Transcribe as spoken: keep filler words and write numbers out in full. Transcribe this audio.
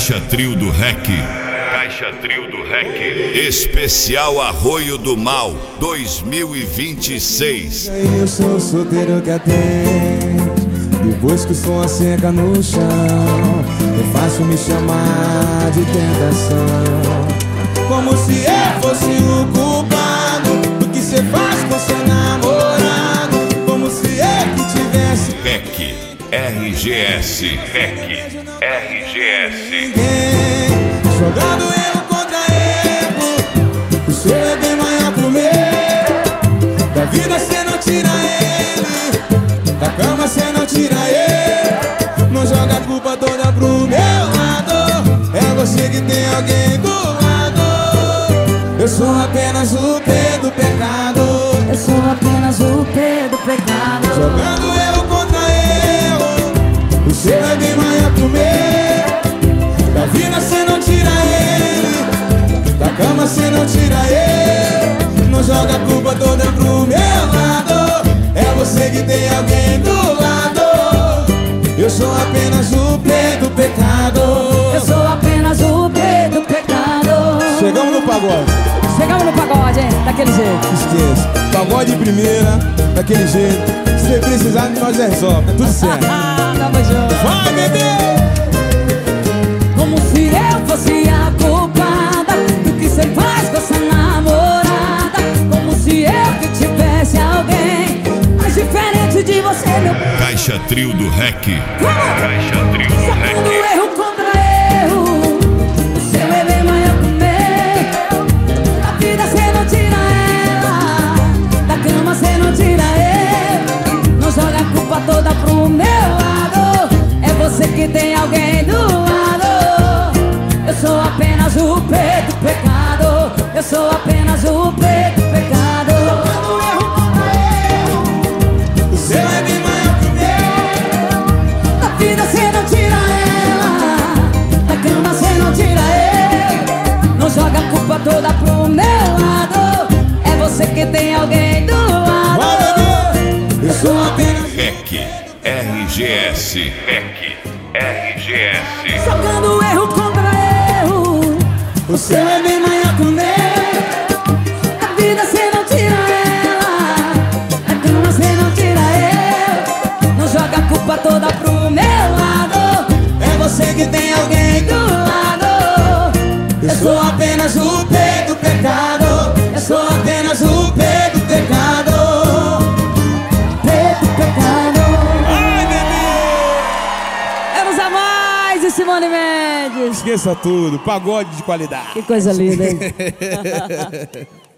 Caixa Trio do Rec. Caixa Trio do Rec. Especial Arroio do Mal dois mil e vinte e seis. Eu sou o solteiro que atende depois que o som seca no chão. É fácil me chamar de tentação, como se eu fosse o culpado do que cê faz com seu namorado, como se eu que tivesse Rec, R G S, Rec, R G S. ninguém jogando erro contra erro. O seu é bem maior que o meu. Da vida cê não tira ele, da cama cê não tira ele. Não joga a culpa toda pro meu lado, é você que tem alguém do lado. Eu sou apenas o P do pecado, eu sou apenas o P do pecado. jogando erro contra erro. O seu é bem maior que o meu. Da vida cê não tira ele, da cama cê não tira ele. Não joga a culpa toda pro meu lado, é você que tem alguém do lado. Eu sou apenas o P do pecado, eu sou apenas o P do pecado. Chegamos no pagode. Chegamos no pagode, hein? Daquele jeito. Esqueça, pagode de primeira, daquele jeito. Se você precisar, nós resolve, tá tudo certo. Tamo junto. Vai, bebê! Como se eu fosse a culpada do que cê faz com essa namorada, como se eu que tivesse alguém mais diferente de você, meu. Caixa Trio do Rec. Caixa Trio do Sacando Rec. erro contra erro. O seu é bem maior que o meu. Da vida cê não tira ela, da cama cê não tira ele. Não joga a culpa toda pro meu lado, é você que tem alguém do lado. Eu sou apenas o P do pecado, eu sou apenas o P do pecado. Sacando erro contra erro. O seu é bem maior que o meu. Da vida cê não tira ela, da cama cê não tira ele. Não joga a culpa toda pro meu lado, é você que tem alguém do lado. Vai, bebê! Eu sou apenas Rec, R G S, Rec, R G S. Jogando erro contra erro. o seu é bem maior que o meu. Da vida cê não tira ela, da cama cê não tira ele. Não joga a culpa toda pro meu lado, É você que tem alguém do lado. Eu sou apenas o P do pecado, eu sou apenas o P do pecado. P do pecado. Ai, bebê! Vamos a mais de Simone Mendes. Esqueça tudo, pagode de qualidade. Que coisa linda, hein?